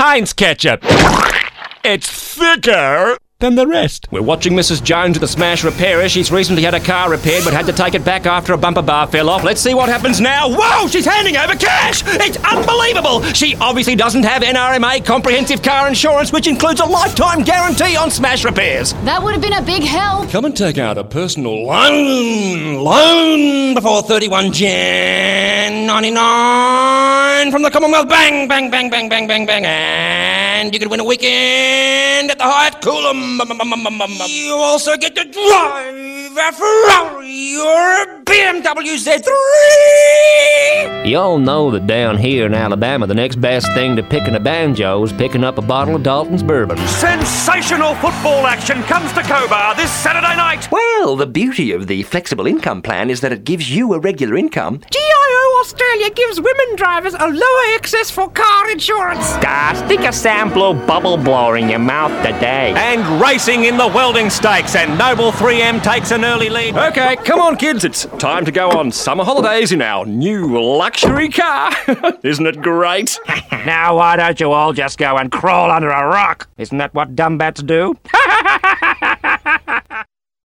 Heinz ketchup. It's thicker than the rest. We're watching Mrs. Jones at the Smash Repairer. She's recently had a car repaired but had to take it back after a bumper bar fell off. Let's see what happens now. Whoa, she's handing over cash! It's unbelievable! She obviously doesn't have NRMA comprehensive car insurance, which includes a lifetime guarantee on Smash repairs. That would have been a big help. Come and take out a personal loan before 31 Jan 99 from the Commonwealth. Bang, bang, bang, bang, bang, bang, bang. And you could win a weekend at the Hyatt Coolum. You also get to drive a Ferrari or a BMW Z3. Y'all know that down here in Alabama, the next best thing to picking a banjo is picking up a bottle of Dalton's bourbon. Sensational football action comes to Cobar this Saturday night. Well, the beauty of the flexible income plan is that it gives you a regular income. GIO Australia gives women drivers a lower excess for car insurance. Stick a sample bubble blower in your mouth today. And racing in the welding stakes, and Noble 3M takes an early lead. Okay, come on kids, it's time to go on summer holidays in our new luxury car. Isn't it great? Now why don't you all just go and crawl under a rock? Isn't that what dumb bats do?